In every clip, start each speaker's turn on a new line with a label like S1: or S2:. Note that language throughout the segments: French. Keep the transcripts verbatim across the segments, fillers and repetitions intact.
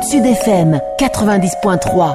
S1: Sud F M quatre-vingt-dix point trois.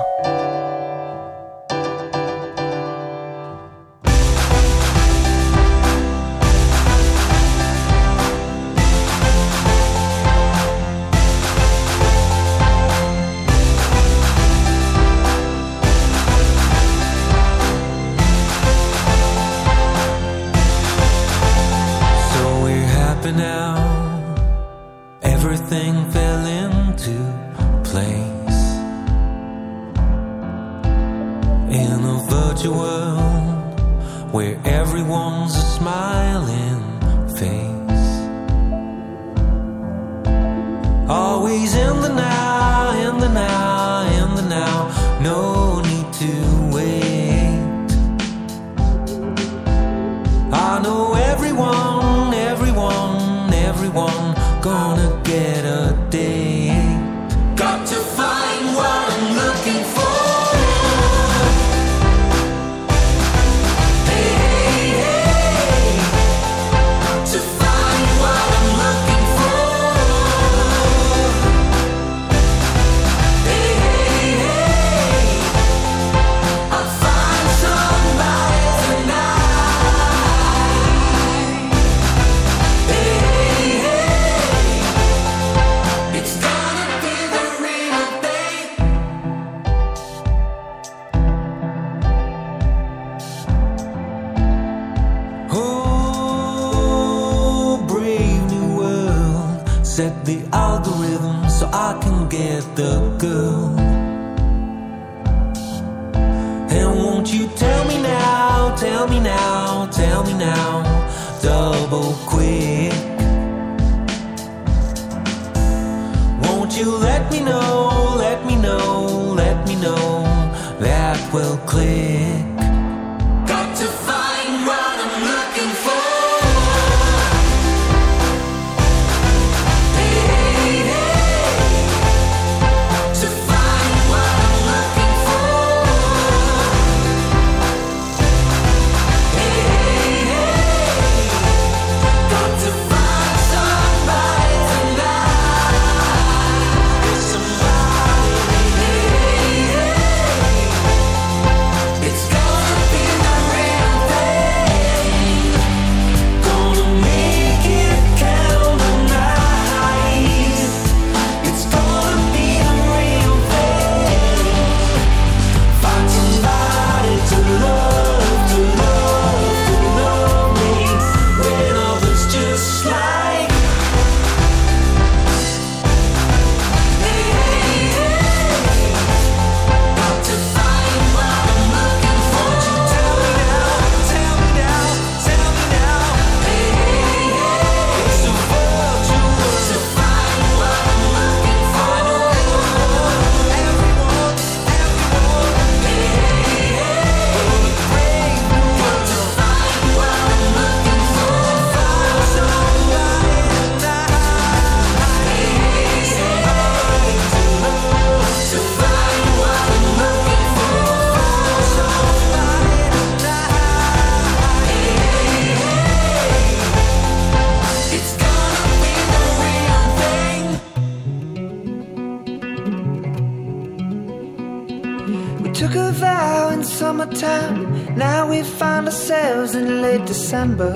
S2: December.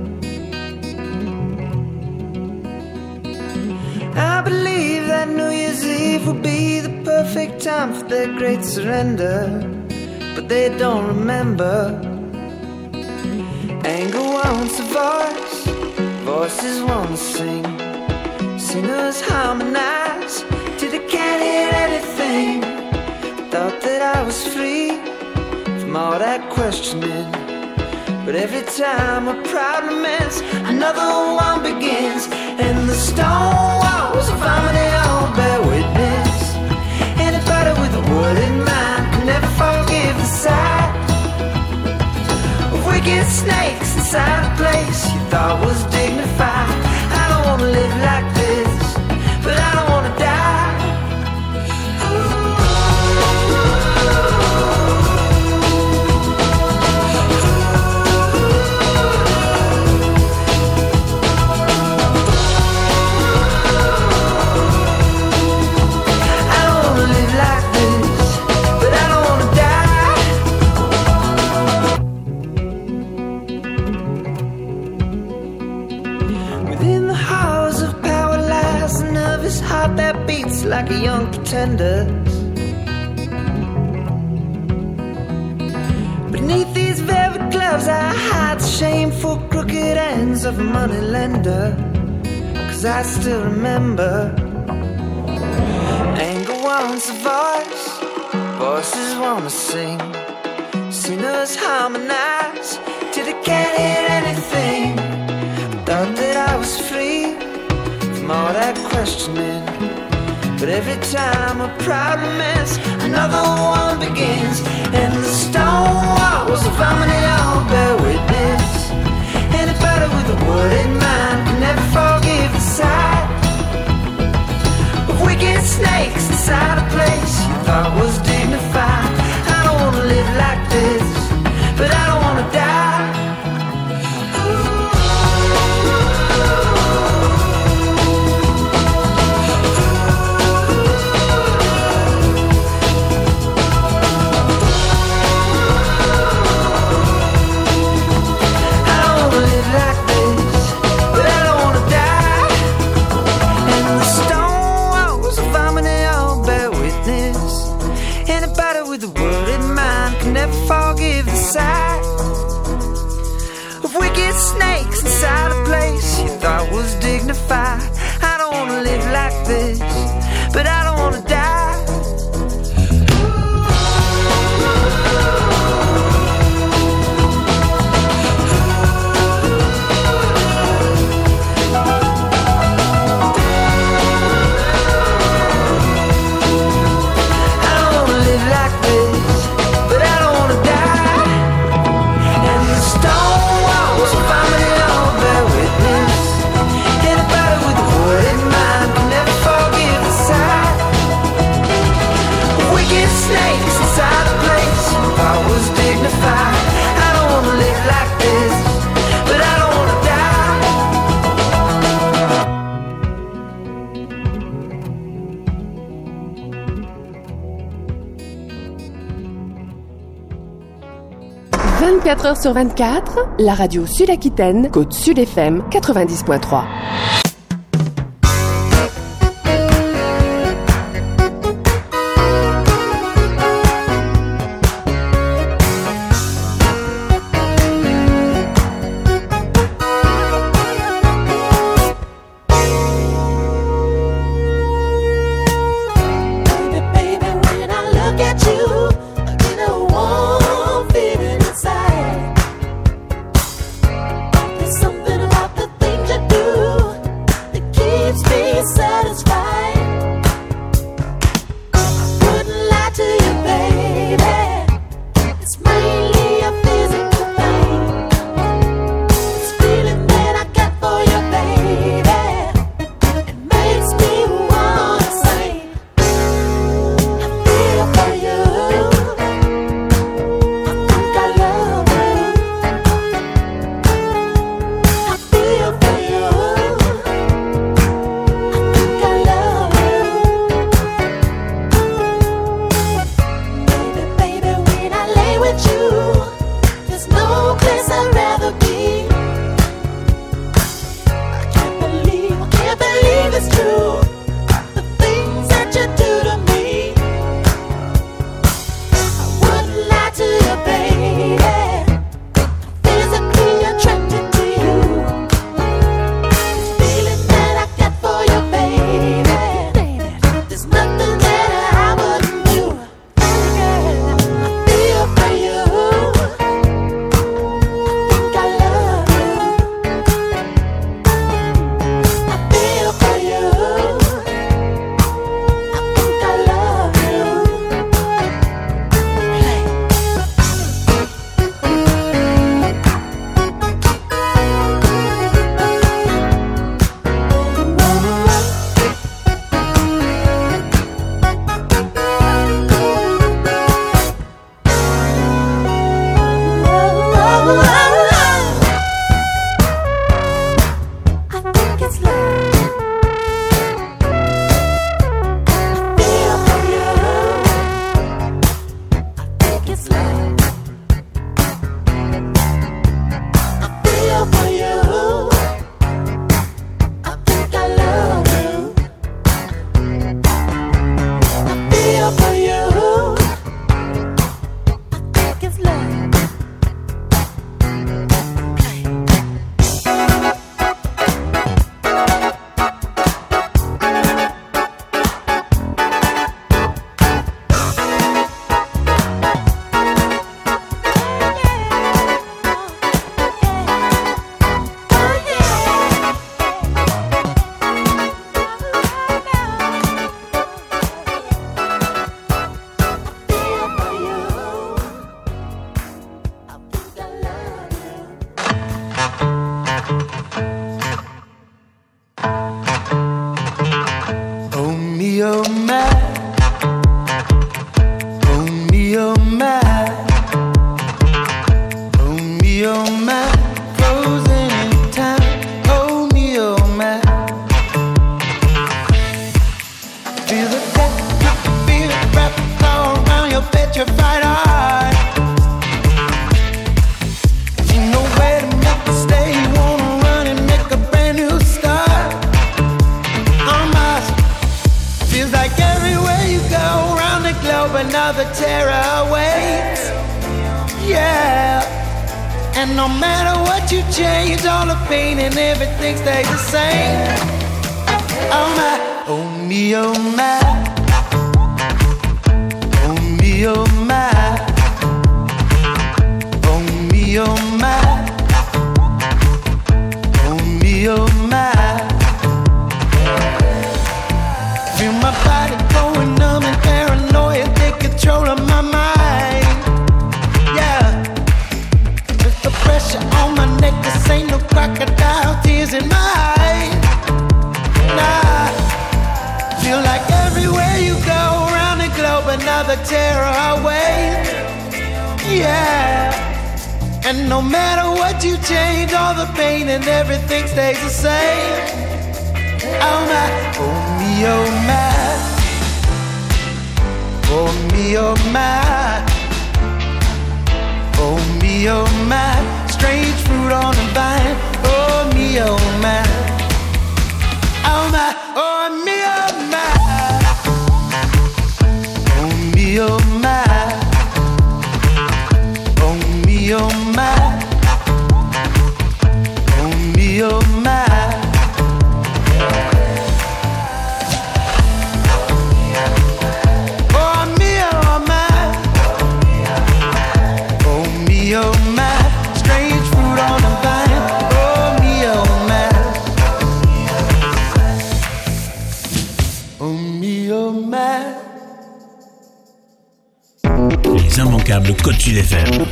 S2: I believe that New Year's Eve will be the perfect time for their great surrender, but they don't remember. Anger wants a voice, voices want to sing, singers harmonize till they can't hear anything. Thought that I was free from all that questioning, but every time a problem ends, another one begins, and the stone walls of harmony all bear witness. Anybody with a word in mind can never forgive the sight of wicked snakes inside a place you thought was dignified. I don't wanna live like this, but I don't wanna die. I don't like a young pretender. Beneath these velvet gloves I hide the shameful crooked ends of a moneylender. Cause I still remember anger wants a voice, voices wanna sing, sinners harmonize till they can't hear anything. Thought that I was free from all that questioning, but every time a problem ends, another one begins. And the stone wall was a harmony, I'll bear witness. Anybody with a word in mind can never forgive the sight of wicked snakes inside a place you thought was dignified. I don't wanna live like this, but I don't wanna die. Forgive the sight of wicked snakes inside a place you thought was dignified. I don't wanna live like this, but I don't wanna die.
S3: vingt-quatre heures sur vingt-quatre, la radio Sud-Aquitaine, Côte Sud F M quatre-vingt-dix point trois.
S4: Something about the things you do. that you fight hard. Ain't no way to make you stay. You wanna run and make a brand new start. On Mars, feels like everywhere you go around the globe, another terror awaits. Yeah, and no matter what you change, all the pain and everything stays the same. Oh my, oh me, oh my. Oh me, oh my. Oh me, oh my. Oh me, oh my. Feel my body going numb and paranoia take control of my mind. Yeah, with the pressure on my neck, this ain't no crocodile tears in my eyes. Nah, feel like everywhere you go around the globe, another terror awaits. Yeah, and no matter what you change, all the pain and everything stays the same. Oh my, oh me, oh my. Oh me, oh my. Oh me, oh my. Strange fruit on the vine. Oh me, oh my. Oh my, oh me, oh my. Oh me, oh my. Oh me, oh my. Oh me, oh my. Oh my, strange fruit on the vine. Oh me, oh my. Oh me, oh my.
S5: Les immanquables Côte Sud F M.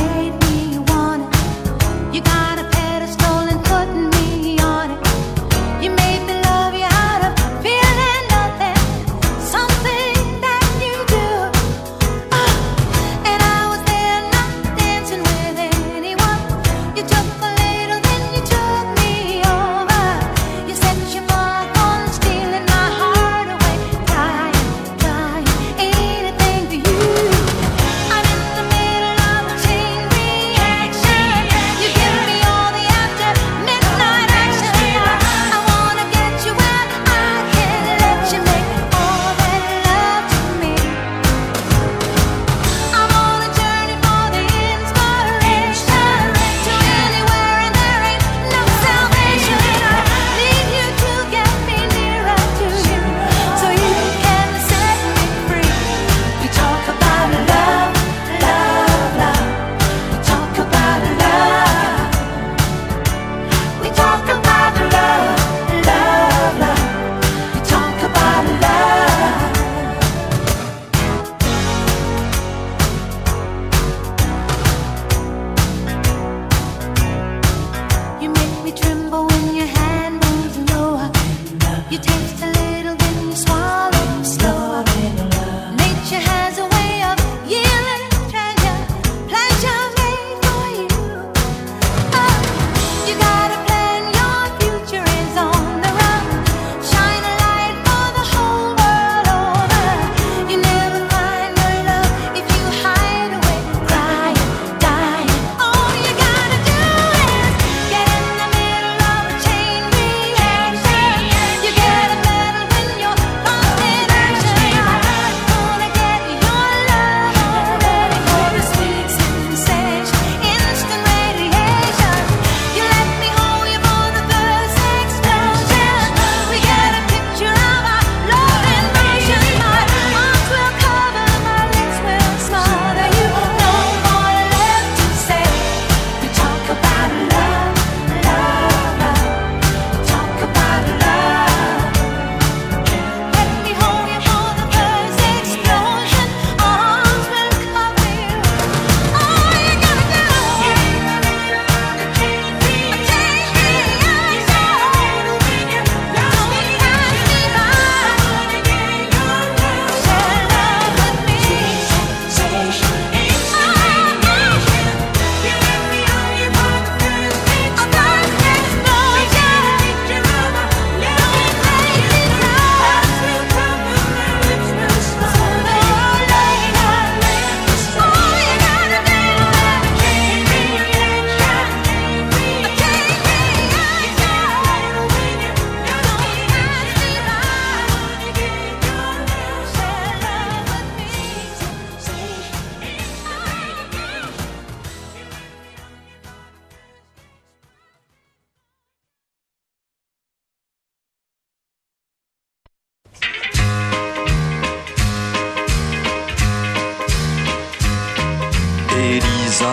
S6: You got a pedestal and putting me on it.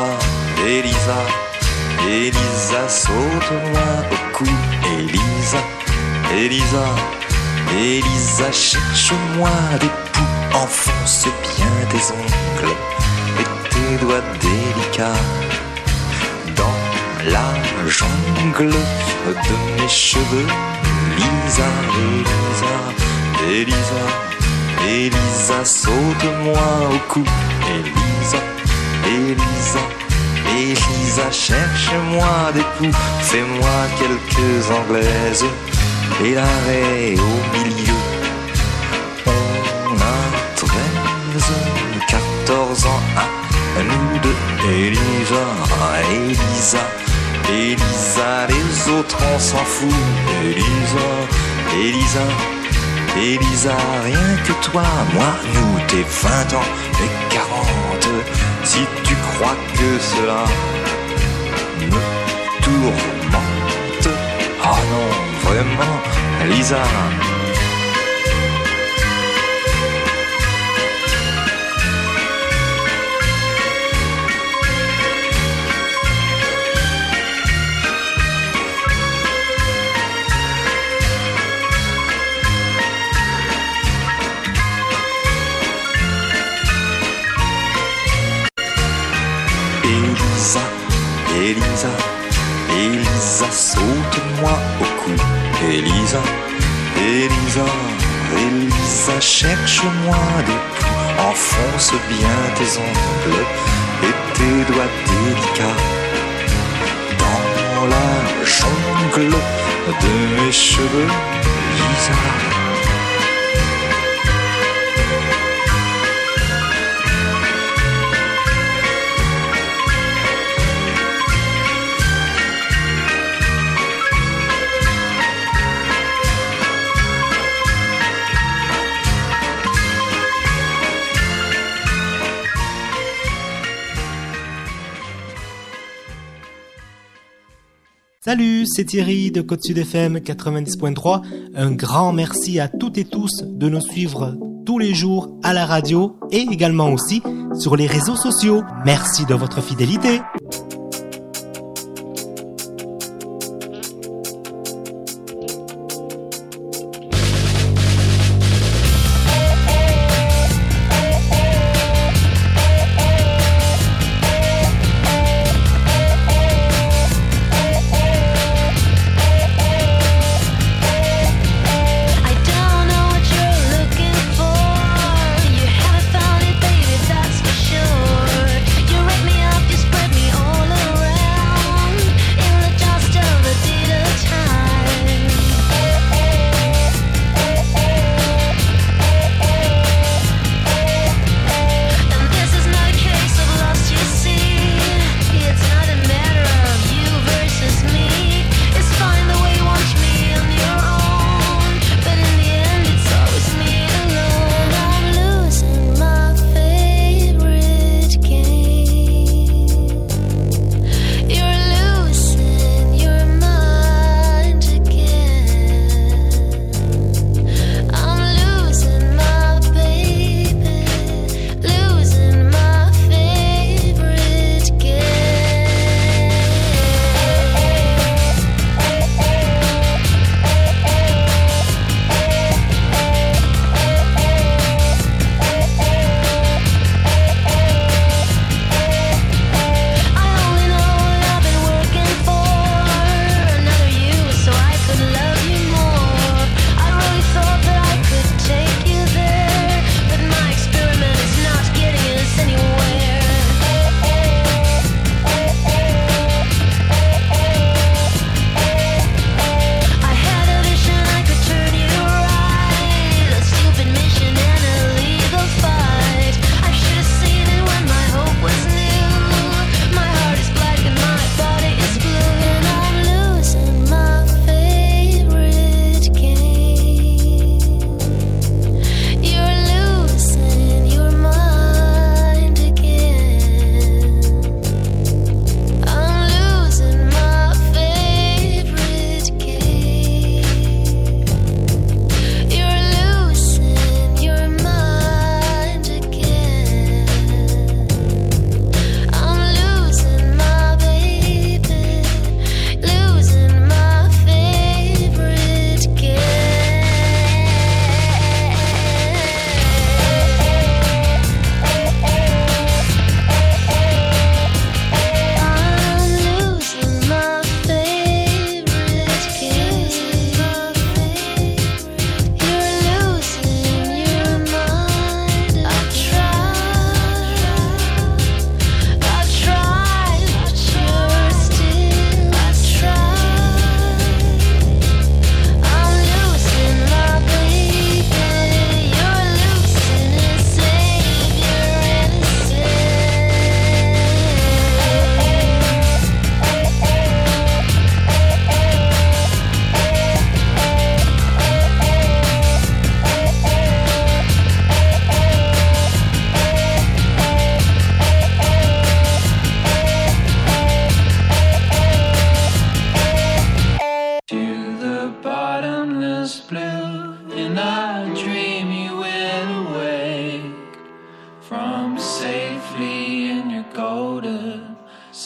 S6: Elisa, Elisa, saute-moi au cou. Elisa, Elisa, Elisa, cherche-moi des poux. Enfonce bien tes ongles et tes doigts délicats dans la jungle de mes cheveux. Elisa, Elisa, Elisa, Elisa, saute-moi au cou. Elisa, Elisa, Elisa, cherche-moi des poux. Fais-moi quelques anglaises et l'arrêt au milieu. On a treize, quatorze ans à nous deux. Elisa, Elisa, Elisa, les autres on s'en fout. Elisa, Elisa, Elisa, rien que toi, moi, nous, t'es vingt ans et quarante. Si tu crois que cela me tourmente, ah non, vraiment, Lisa. Elisa, Elisa, saute-moi au cou. Elisa, Elisa, Elisa, cherche-moi des poux. Enfonce bien tes ongles et tes doigts délicats dans la jungle de mes cheveux. Elisa.
S7: Salut, c'est Thierry de Côte Sud F M quatre-vingt-dix point trois. Un grand merci à toutes et tous de nous suivre tous les jours à la radio et également aussi sur les réseaux sociaux. Merci de votre fidélité.
S8: You rip me up, you spread me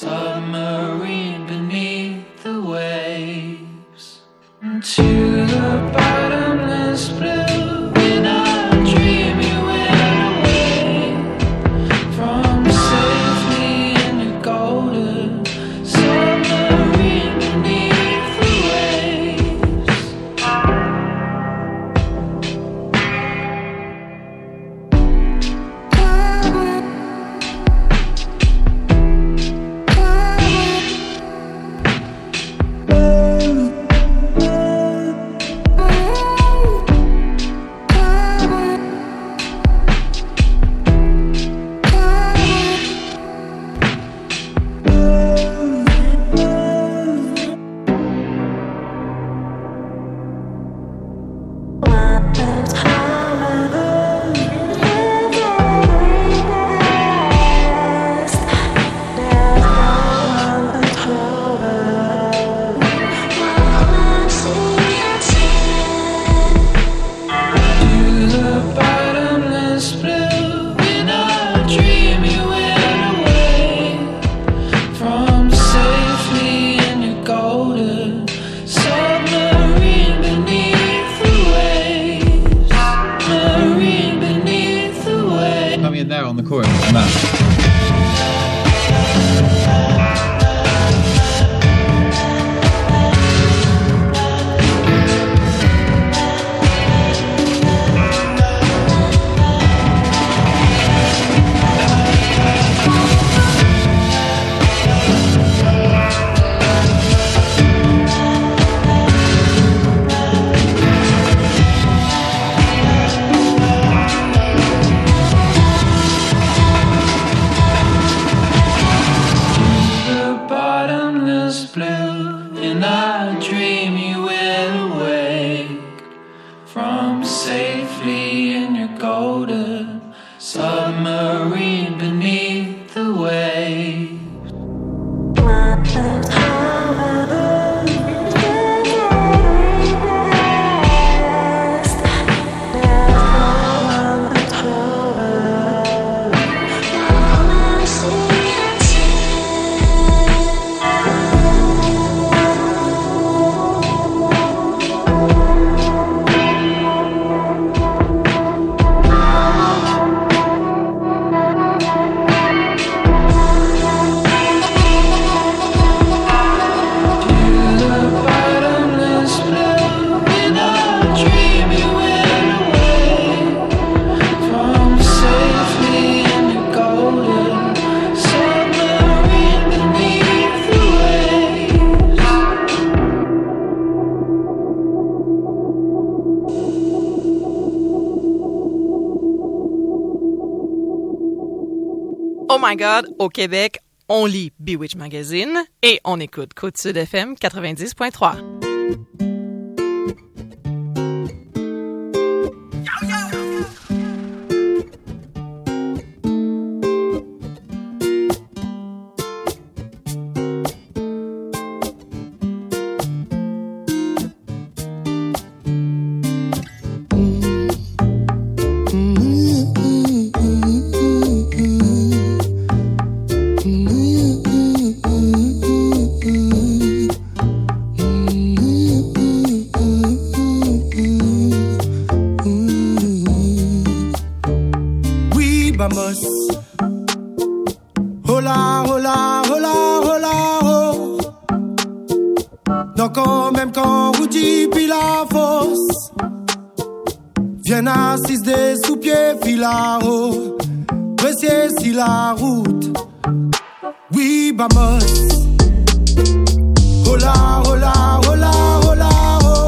S2: submarine beneath the waves, to the bottomless blue. In a dream you went away from safely in your golden submarine beneath the waves.
S8: Oh my God, au Québec, on lit Bewitch Magazine et on écoute Côte-Sud F M quatre-vingt-dix point trois.
S4: Hola, hola, hola, hola, oh. Donc quand même quand vous dit puis la fosse viens assise des sous-pieds filao Précieux si la route Oui, vamos Hola, hola, hola, hola, oh.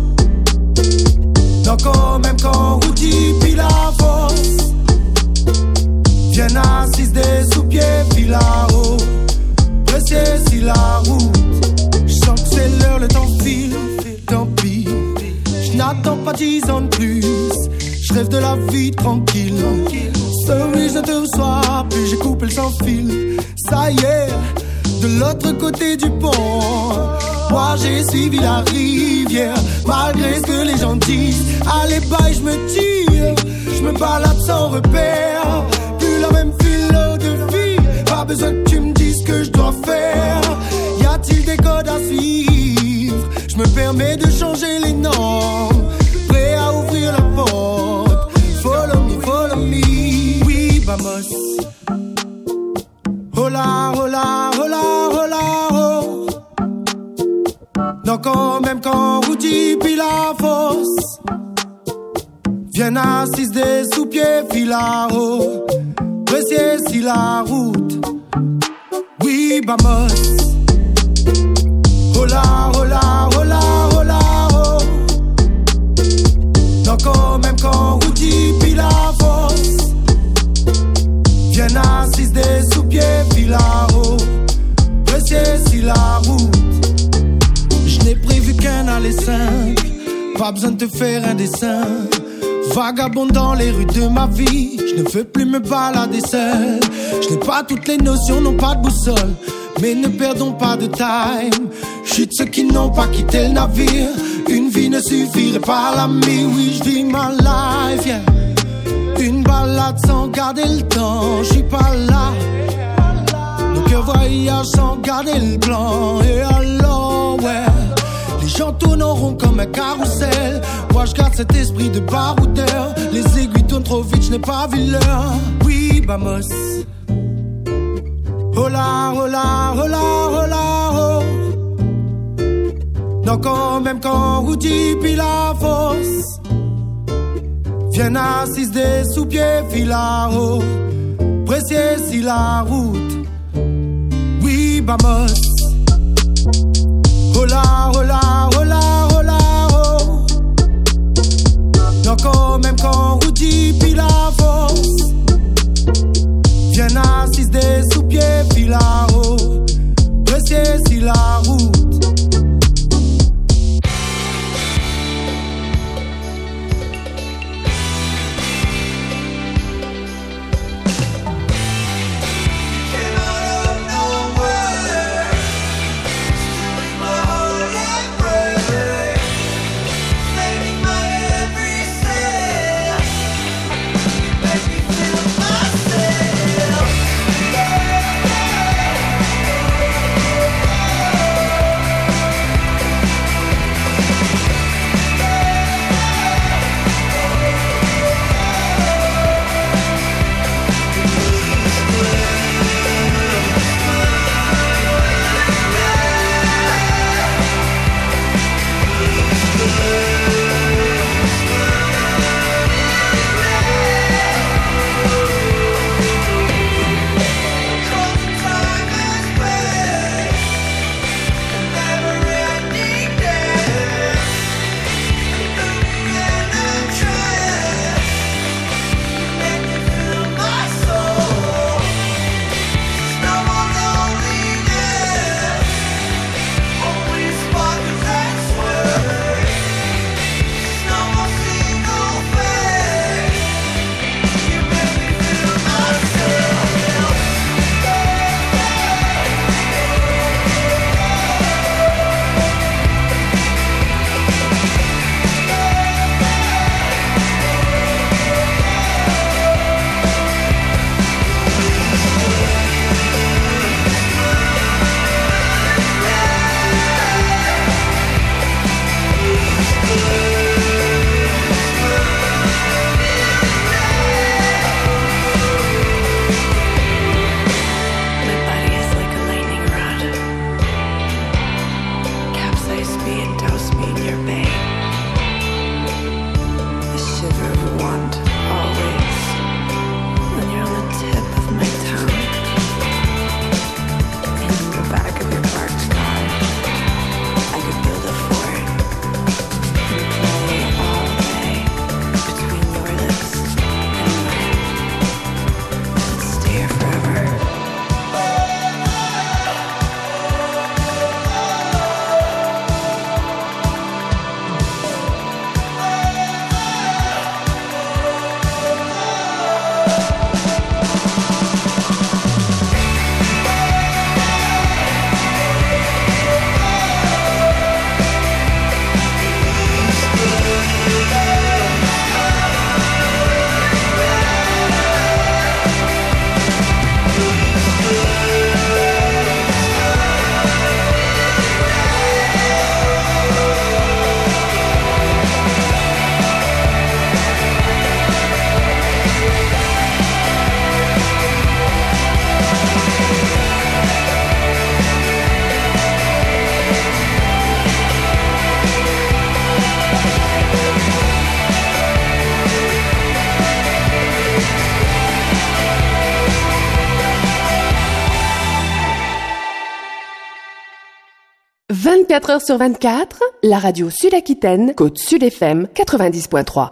S4: Donc quand même quand vous dit puis la fosse viens assise des sous-pieds filao Précieux si la route Je sens que c'est l'heure, le temps file Tant pis Je n'attends pas dix ans de plus Je rêve de la vie tranquille Sorry, je ne te reçois plus J'ai coupé le sans fil Ça y est De l'autre côté du pont Moi j'ai suivi la rivière Malgré ce que les gens disent Allez bye, je me tire Je me balade sans repère Plus la même philosophie Pas besoin que tu me dises que je dois dois faire? Y a-t-il des codes à suivre? Je me permets de changer les normes, prêt à ouvrir la porte. Follow me, follow me. Oui, vamos. Hola, hola, hola, hola, oh. Non, quand même quand Rudy puis la fosse viennent assises des sous-pieds filaro, précieux si la route. Oui, vamos. Hola, hola, hola, hola, oh. Non, quand même quand Rudy puis la fosse viennent assises des sous-pieds filaro, précieux si la route. Je n'ai prévu qu'un aller simple, pas besoin de te faire un dessin. Vagabond dans les rues de ma vie, je ne veux plus me balader seul. Je n'ai pas toutes les notions, non pas de boussole, mais ne perdons pas de time. Je suis de ceux qui n'ont pas quitté le navire. Une vie ne suffirait pas à l'ami. Oui, je vis ma life, yeah. Une balade sans garder le temps, je suis pas là. Nos cœurs voyagent sans garder le plan. Et alors, ouais, les gens tourneront comme un carrousel. Moi je garde cet esprit de baroudeur. Les aiguilles tournent trop vite, je n'ai pas vu l'heure. Oui, vamos. Hola, hola, hola, hola, oh. Non, quand même quand Rudy puis la fosse viennent assises des sous-pieds filaro, précieux si la route. Oui, vamos. Hola, hola, hola, hola, oh. Non, quand même quand Rudy puis la fosse viennent assises des sous-pieds filaro, précieux si la route.
S2: Came out of nowhere, my heart had
S3: vingt-quatre heures sur vingt-quatre, la radio Sud-Aquitaine, Côte Sud F M quatre-vingt-dix point trois.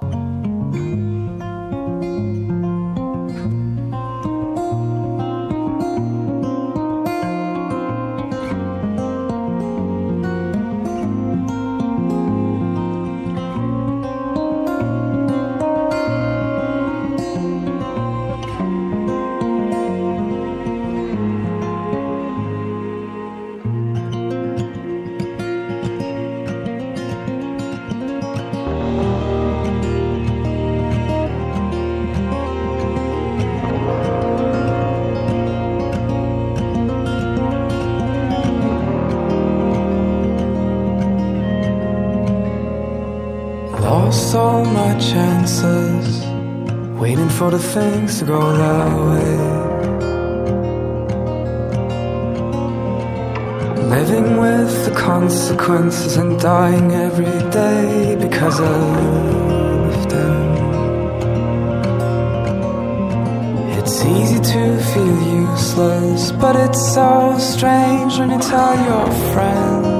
S2: Lost all my chances, waiting for the things to go that way. Living with the consequences and dying every day because of them. It's easy to feel useless, but it's so strange when you tell your friends.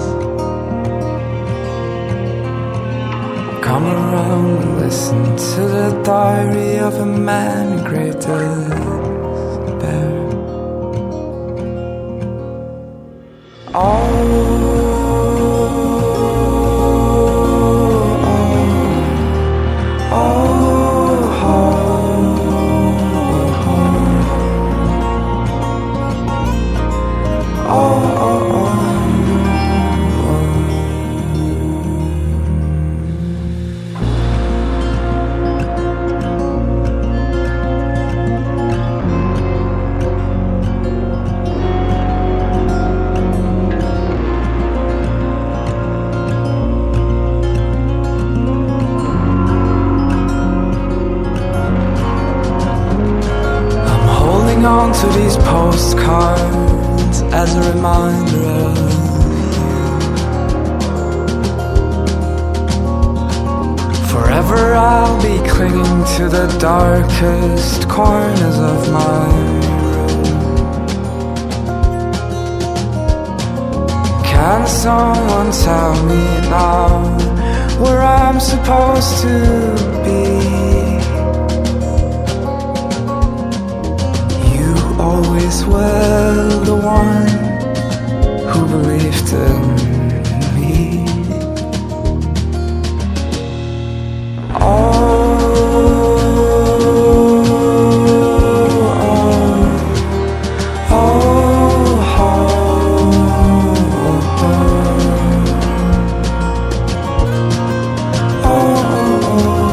S2: Come around and listen to the diary of a man in great despair. Oh, oh, oh, oh, oh, oh, oh. On to these postcards as a reminder of you. Forever I'll be clinging to the darkest corners of my room. Can someone tell me now where I'm supposed to be? Always were the one who believed in me. Oh, oh, oh, oh, oh, oh.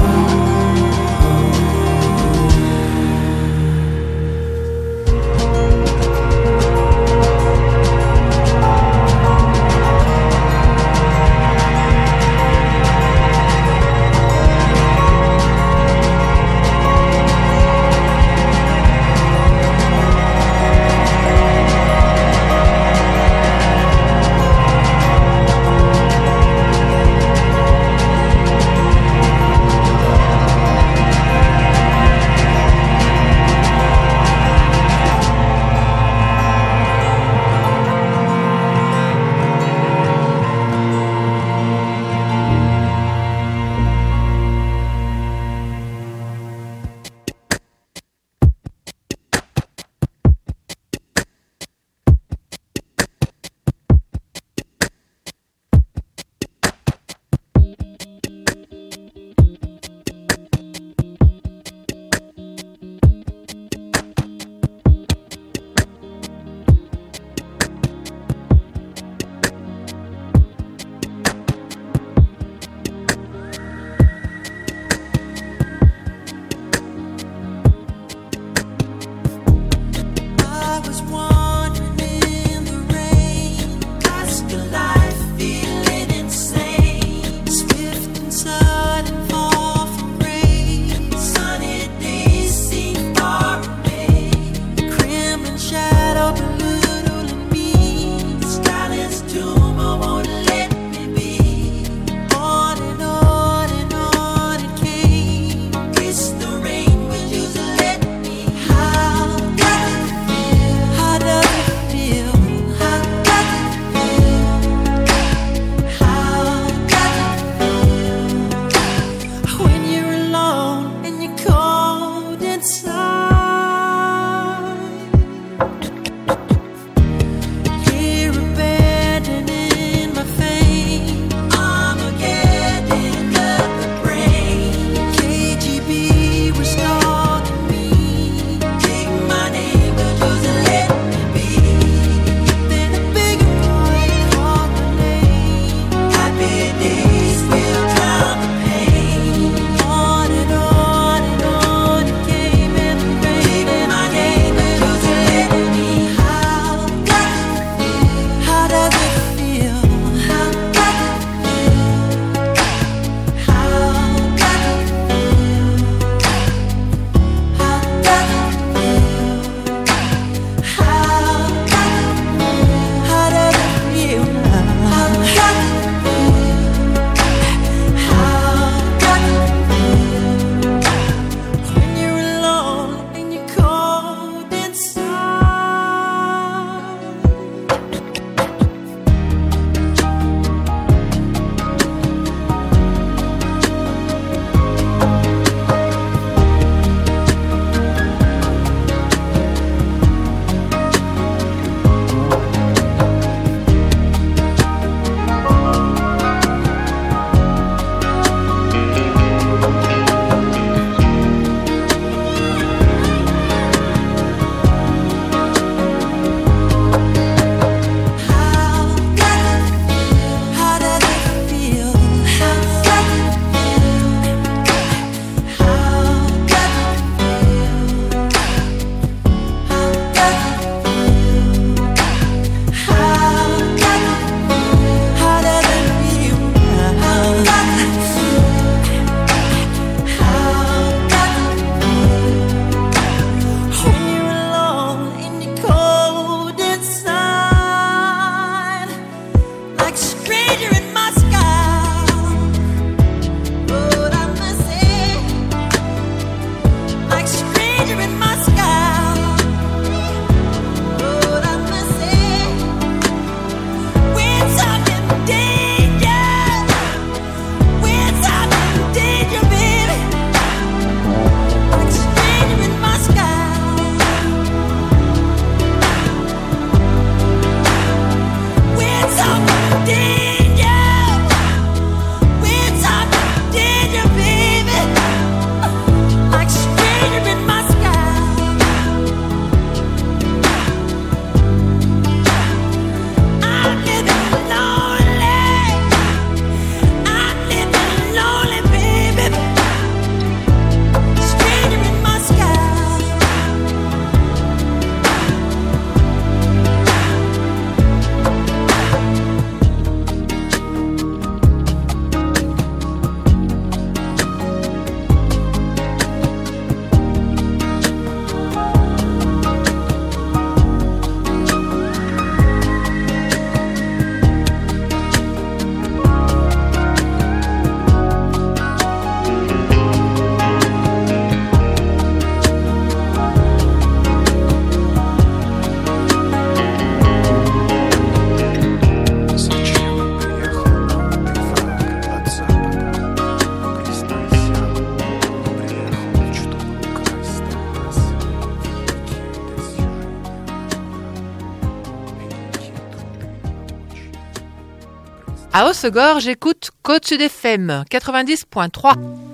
S9: À Hossegor, j'écoute Côte-Sud F M quatre-vingt-dix point trois.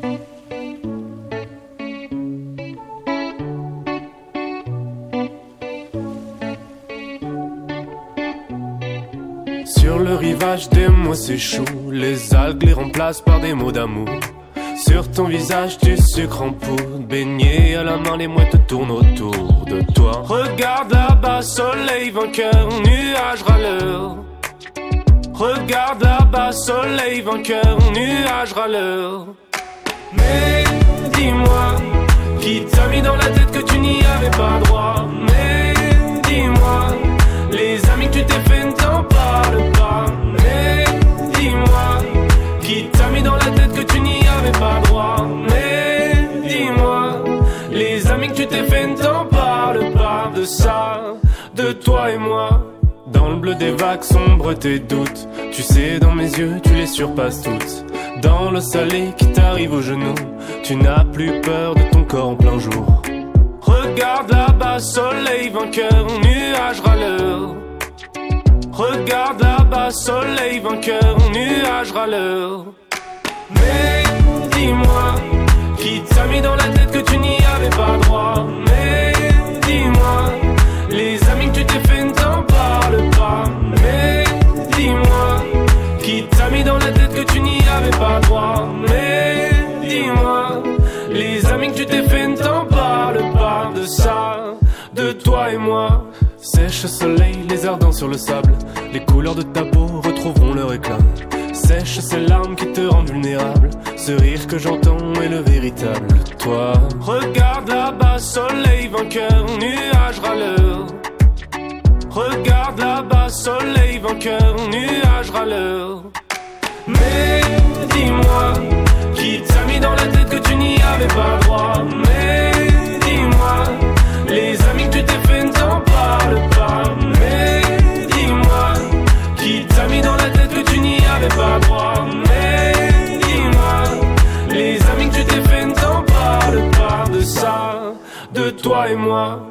S10: Sur le rivage, des mots s'échouent, les algues les remplacent par des mots d'amour. Sur ton visage, du sucre en poudre, baigné à la main, les mouettes tournent autour de toi. Regarde là-bas, soleil vainqueur, nuage râleur. Regarde là-bas, soleil vainqueur, nuage râleur. Mais dis-moi, qui t'a mis dans la tête que tu n'y avais pas droit? Mais dis-moi, les amis que tu t'es fait ne t'en parlent pas. Mais dis-moi, qui t'a mis dans la tête que tu n'y avais pas droit? Mais dis-moi, les amis que tu t'es fait ne t'en parlent pas. De ça, de toi et moi, dans le bleu des vagues sombres tes doutes. Tu sais, dans mes yeux, tu les surpasses toutes. Dans l'eau salée qui t'arrive aux genoux, tu n'as plus peur de ton corps en plein jour. Regarde là-bas, soleil vainqueur, nuage râleur. Regarde là-bas, soleil vainqueur, nuage râleur. Mais dis-moi, qui t'a mis dans la tête que tu n'y avais pas droit? Mais dis-moi, les amis que tu t'es fait ne t'en parlent pas. Mais dis-moi, qui t'a mis dans la tête que tu n'y avais pas droit? Mais dis-moi, les amis que tu t'es fait ne t'en parlent pas. De ça, de toi et moi. Sèche soleil, les ardents sur le sable, les couleurs de ta peau retrouveront leur éclat. Sèche ces larmes qui te rendent vulnérable, ce rire que j'entends est le véritable toi. Regarde là-bas, soleil vainqueur, nuage râleur. Regarde là-bas, soleil vainqueur, nuage râleur. Mais dis-moi, qui t'a mis dans la tête que tu n'y avais pas droit? Mais dis-moi, les amis que tu t'es fait ne t'en parlent pas. Mais dis-moi, qui t'a mis dans la tête que tu n'y avais pas droit? Mais dis-moi, les amis que tu t'es fait ne t'en parlent pas. De ça, de toi et moi.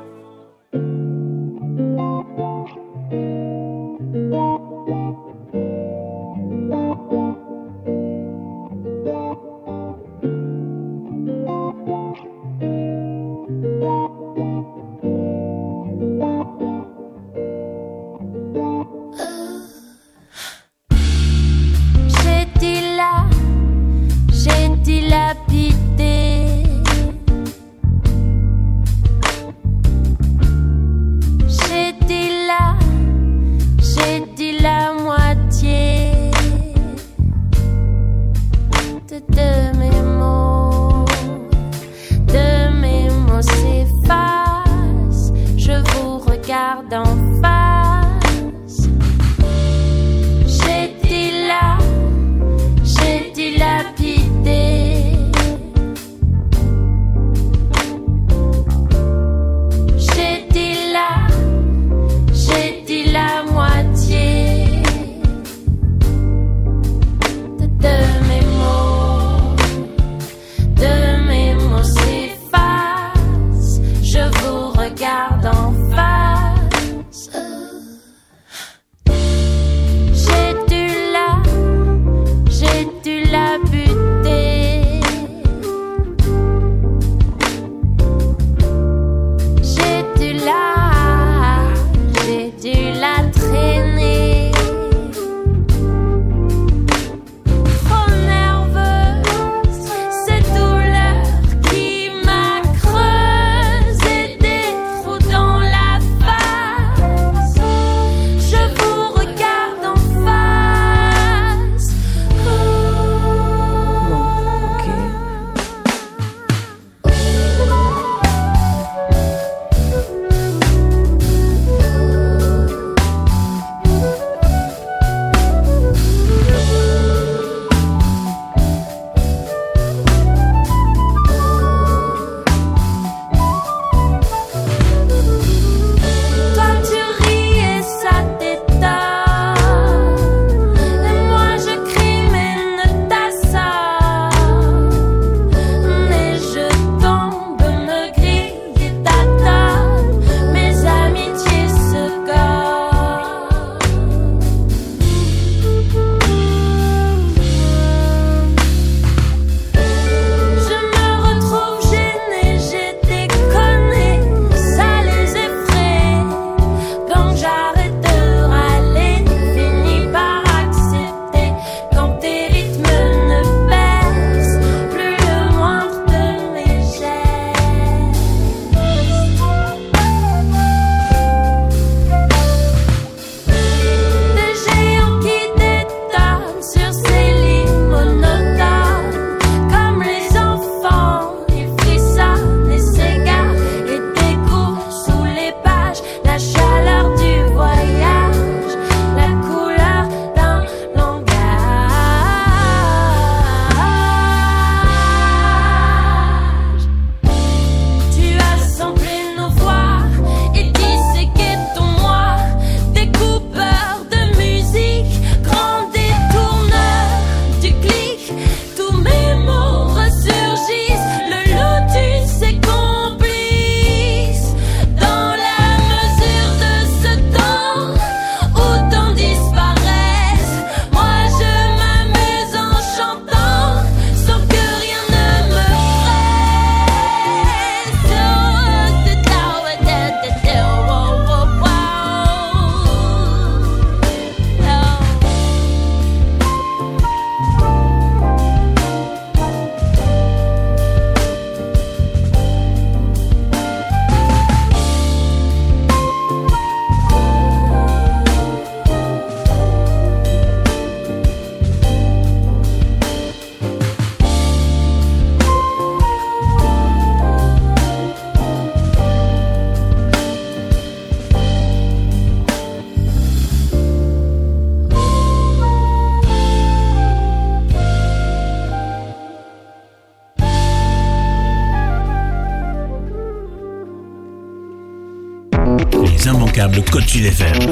S5: immanquable Côte Sud F M.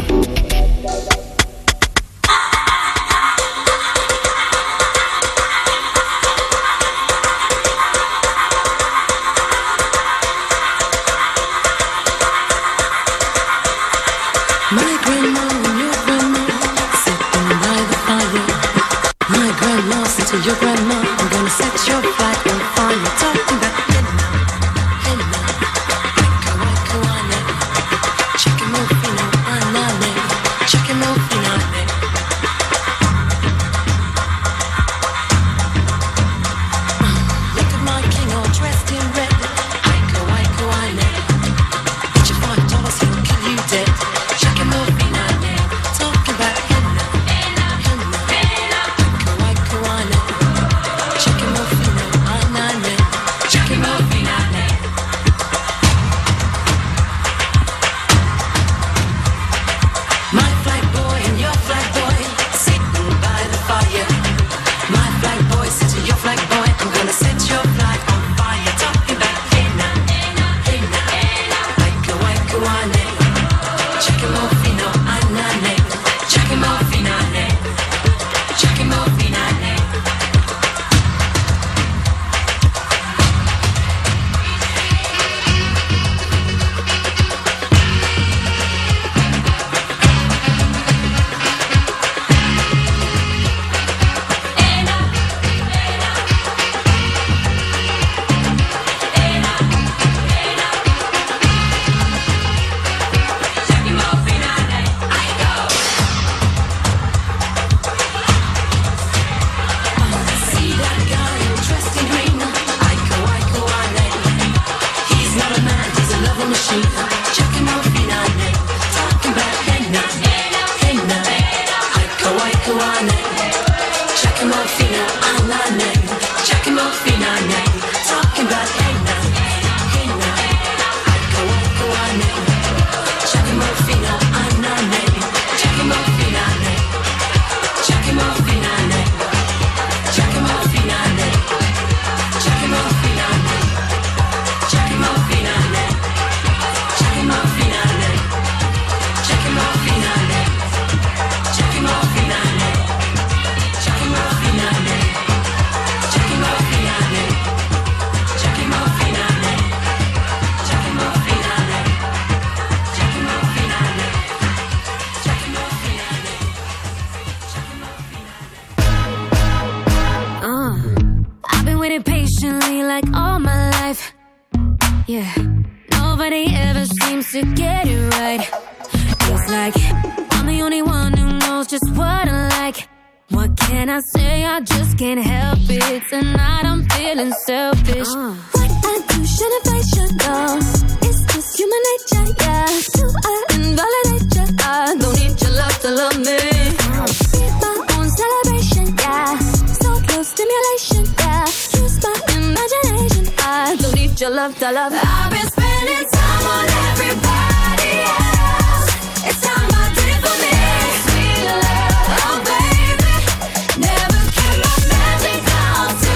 S11: Your grandma, I'm gonna set your flag on fire. Talking about henna, henna, waka waka wane, chicken mofina, anane, chicken mofina. Look at my king all dressed in red. Waka waka wane, bet you five dollars he'll kill you dead. Chicken mofina, talking about henna, henna, henna, waka waka wane. Chicken muffin, anane, chicken muffin, anane. My flag boy and your flag boy sitting by the fire. My flag boy says to your flag boy, I'm gonna set your flag on fire. Talking about henna, henna, henna, waka waka wane. Chicken muffin, anane, chicken muffin, anane, chicken muffin, anane. I've been spending time on everybody else. It's time I did it for me. Sweet love, oh baby. Never kept my magic all to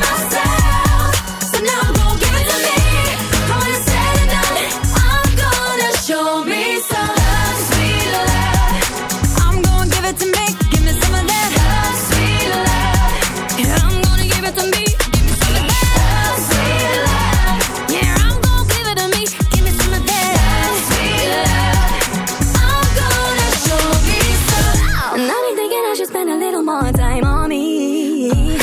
S11: myself. So now I'm gonna give it to me. When it's said and done, I'm gonna show me some love, sweet love. I'm gonna give it to me. Give me some of that love, sweet love. Yeah, I'm gonna give it to me. Give me some of that love, sweet love. Yeah, I'm gonna give it to me. Give me some of that sweet love. I'm gonna show me some. And I've been thinking I should spend a little more time on me.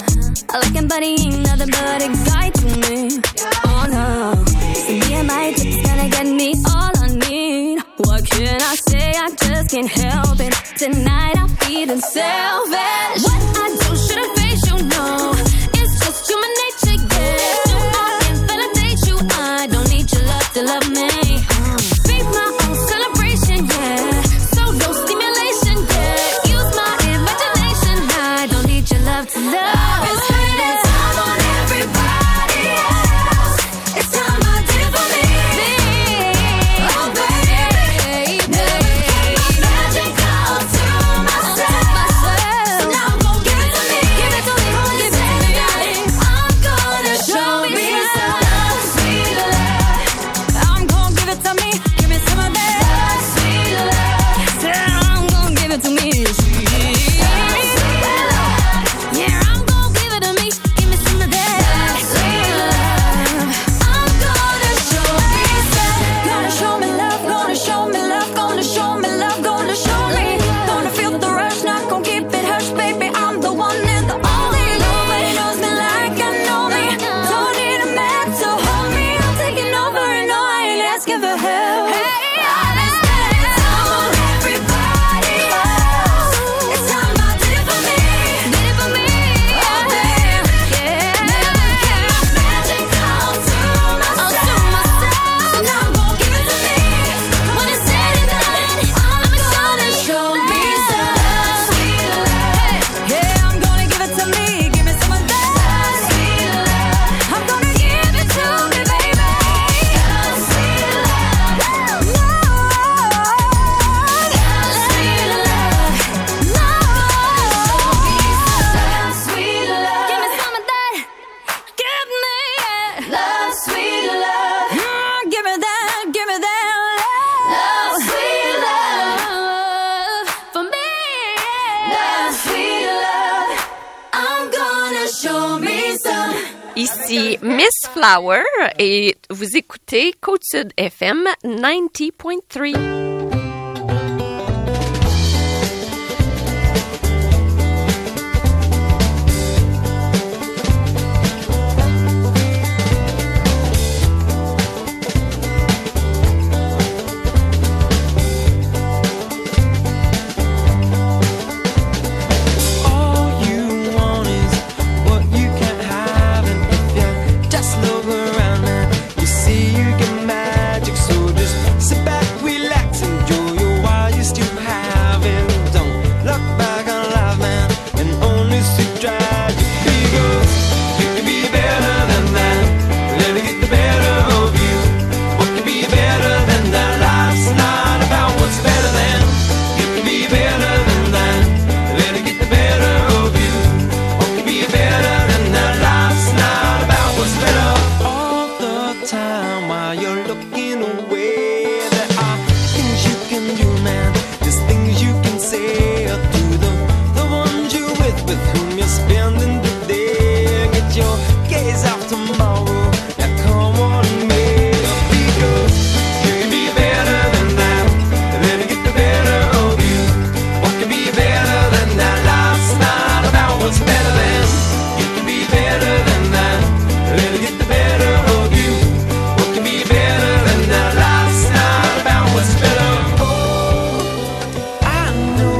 S11: I like him, but he ain't nothing but a guy to me. Oh no, so me and my tips gonna get me all I need. What can I say? I just can't help it. Tonight I'm feeling selfish. What I do shouldn't face you, no. It's just human nature, yeah. Do I invalidate you? I don't need your love to love me. Be my own celebration, yeah. Solo stimulation, yeah. Use my imagination. I don't need your love to love. I've been spending time on everybody else. It's time I did it for me. Oh baby, never kept my magic all to myself. So
S12: Ici Miss Flower et vous écoutez Côte-Sud F M ninety point three.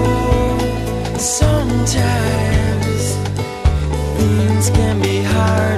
S2: Sometimes things can be hard.